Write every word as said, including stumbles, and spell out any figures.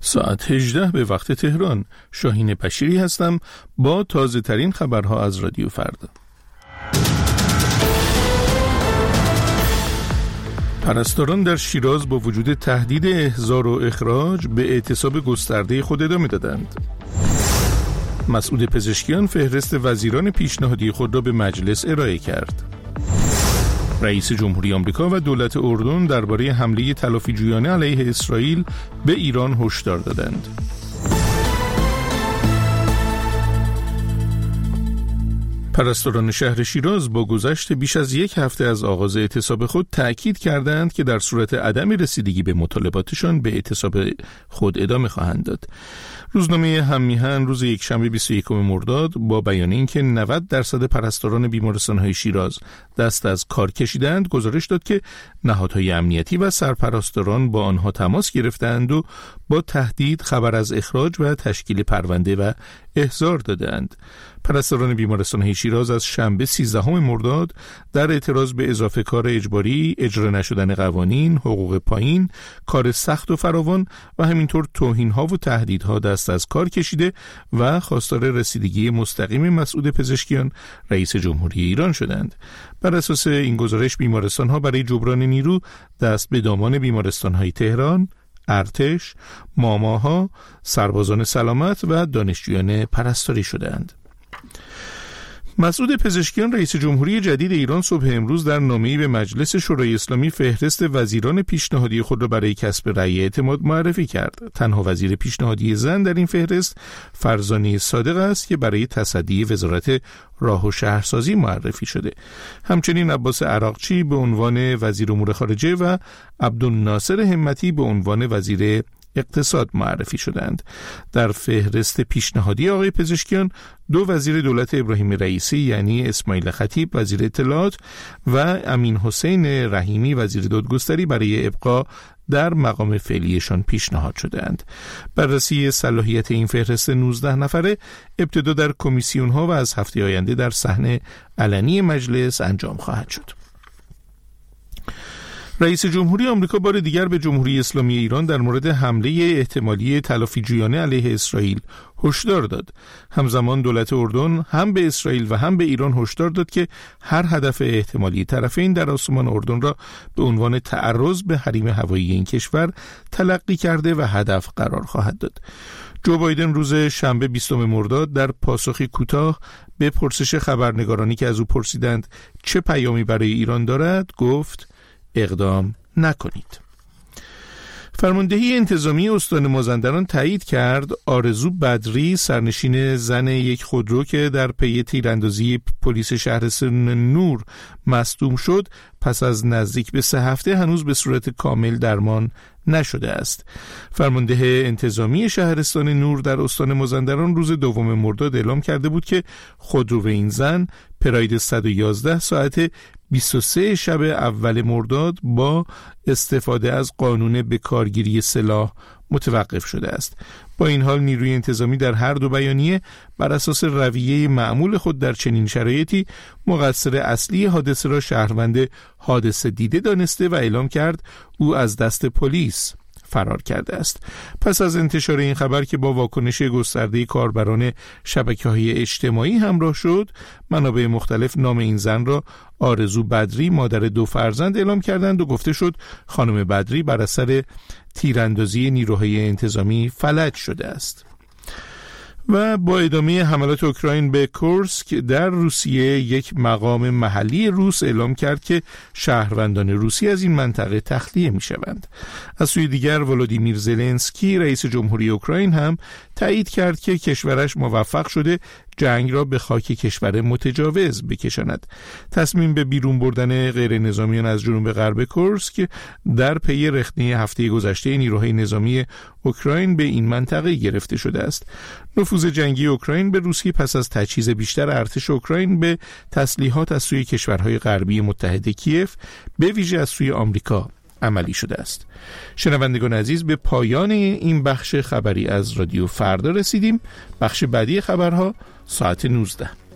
ساعت هجده به وقت تهران. شاهین بشیری هستم با تازه ترین خبرها از رادیو فردا. پرستاران در شیراز با وجود تهدید احضار و اخراج به اعتصاب گسترده خود ادامه دادند. مسعود پزشکیان فهرست وزیران پیشنهادی خود را به مجلس ارائه کرد. رئیس جمهوری آمریکا و دولت اردن درباره حمله تلافی‌جویانه علیه اسرائیل به ایران هشدار دادند. پرستاران شهر شیراز با گذشت بیش از یک هفته از آغاز اعتصاب خود تأکید کردند که در صورت عدم رسیدگی به مطالباتشان به اعتصاب خود ادامه خواهند داد. روزنامه هم‌میهن روز یکشنبه بیست و یکم مرداد با بیان اینکه نود درصد پرستاران بیمارستان‌های شیراز دست از کار کشیدند گزارش داد که نهادهای امنیتی و سرپرستاران با آنها تماس گرفتند و با تهدید خبر از اخراج و تشکیل پرونده و احضار دادند. پرستاران بیمارستان‌های شیراز از شنبه سیزدهم مرداد در اعتراض به اضافه کار اجباری، اجرا نشدن قوانین، حقوق پایین، کار سخت و فراوان و همینطور توهین‌ها و تهدیدها دست از کار کشیده و خواستار رسیدگی مستقیم مسعود پزشکیان رئیس جمهوری ایران شدند. بر اساس این گزارش بیمارستان‌ها برای جبران نیرو دست به دامان بیمارستان‌های تهران، ارتش، ماماها، سربازان سلامت و دانشجویان پرستاری شدند. مسعود پزشکیان رئیس جمهوری جدید ایران صبح امروز در نامه‌ای به مجلس شورای اسلامی فهرست وزیران پیشنهادی خود را برای کسب رأی اعتماد معرفی کرد. تنها وزیر پیشنهادی زن در این فهرست فرزانه صادق است که برای تصدی وزارت راه و شهرسازی معرفی شده. همچنین عباس عراقچی به عنوان وزیر امور خارجه و عبدالناصر همتی به عنوان وزیر اقتصاد معرفی شدند. در فهرست پیشنهادی آقای پزشکیان دو وزیر دولت ابراهیم رئیسی یعنی اسماعیل خطیب وزیر اطلاعات و امین حسین رحیمی وزیر دادگستری برای ابقا در مقام فعلیشان پیشنهاد شدند. بررسی صلاحیت این فهرست نوزده نفره ابتدا در کمیسیون ها و از هفته آینده در صحن علنی مجلس انجام خواهد شد. رئیس جمهوری آمریکا بار دیگر به جمهوری اسلامی ایران در مورد حمله احتمالی تلافی‌جویانه علیه اسرائیل هشدار داد. همزمان دولت اردن هم به اسرائیل و هم به ایران هشدار داد که هر هدف احتمالی طرفین در آسمان اردن را به عنوان تعرض به حریم هوایی این کشور تلقی کرده و هدف قرار خواهد داد. جو بایدن روز شنبه بیستم مرداد در پاسخی کوتاه به پرسش خبرنگارانی که از او پرسیدند چه پیامی برای ایران دارد گفت اقدام نکنید. فرماندهی انتظامی استان مازندران تایید کرد آرزو بدری سرنشین زن یک خودرو که در پی تیراندازی پلیس شهرستان نور مصدوم شد پس از نزدیک به سه هفته هنوز به صورت کامل درمان نشده است. فرمانده انتظامی شهرستان نور در استان مازندران روز دوم مرداد اعلام کرده بود که خودرو این زن پراید صد و یازده ساعت بیست و سه شب اول مرداد با استفاده از قانون به کارگیری سلاح متوقف شده است. با این حال نیروی انتظامی در هر دو بیانیه بر اساس رویه معمول خود در چنین شرایطی مقصر اصلی حادثه را شهروند حادثه دیده دانسته و اعلام کرد او از دست پلیس فرار کرده است. پس از انتشار این خبر که با واکنش گسترده کاربران شبکه‌های اجتماعی همراه شد، منابع مختلف نام این زن را آرزو بدری مادر دو فرزند اعلام کردند و گفته شد خانم بدری بر اثر تیراندازی نیروهای انتظامی فلج شده است. و با ادامه حملات اوکراین به کورسک در روسیه یک مقام محلی روس اعلام کرد که شهروندان روسی از این منطقه تخلیه می شوند. از سوی دیگر ولودیمیر زلنسکی رئیس جمهوری اوکراین هم تایید کرد که کشورش موفق شده جنگ را به خاک کشور متجاوز بکشاند. تصمیم به بیرون بردن غیر نظامیان از جنوب غرب کورسک در پی رخنه هفته گذشته نیروهای نظامی اوکراین به این منطقه گرفته شده است. نفوذ جنگی اوکراین به روسیه پس از تجهیز بیشتر ارتش اوکراین به تسلیحات از سوی کشورهای غربی متحد کیف به ویژه از سوی آمریکا عملی شده است. شنوندگان عزیز، به پایان این بخش خبری از رادیو فردا رسیدیم. بخش بعدی خبرها ساعت نوزده.